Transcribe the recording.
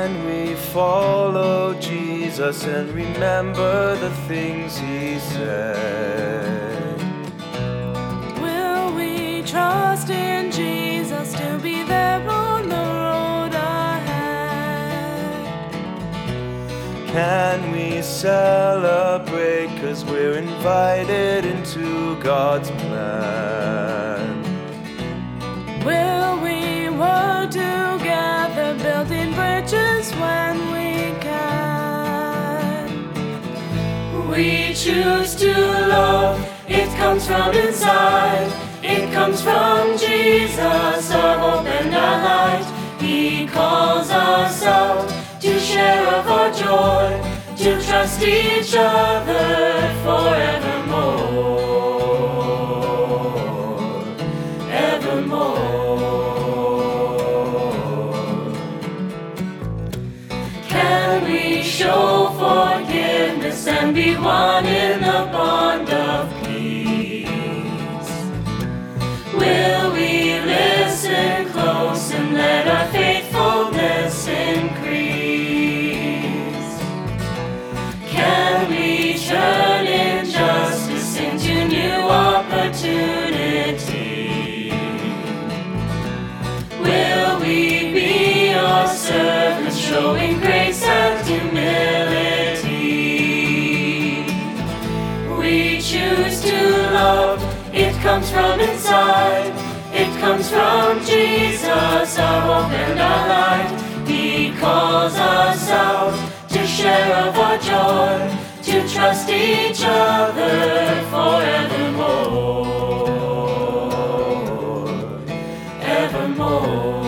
Can we follow Jesus and remember the things he said? Will we trust in Jesus to be there on the road ahead? Can we celebrate 'cause we're invited into God's plan? Will we work together, building bridges when we can? We choose to love, it comes from inside. It comes from Jesus, our hope and our light. He calls us out to share of our joy, to trust each other forevermore, evermore. Can we show forgiveness and be one in the bond of peace? Will we listen close and let our faithfulness increase? Can we turn injustice into new opportunity? Will we be your servants, showing grace and humility? We choose to love, it comes from inside. It comes from Jesus, our hope and our light. He calls us out to share of our joy, to trust each other forevermore, evermore.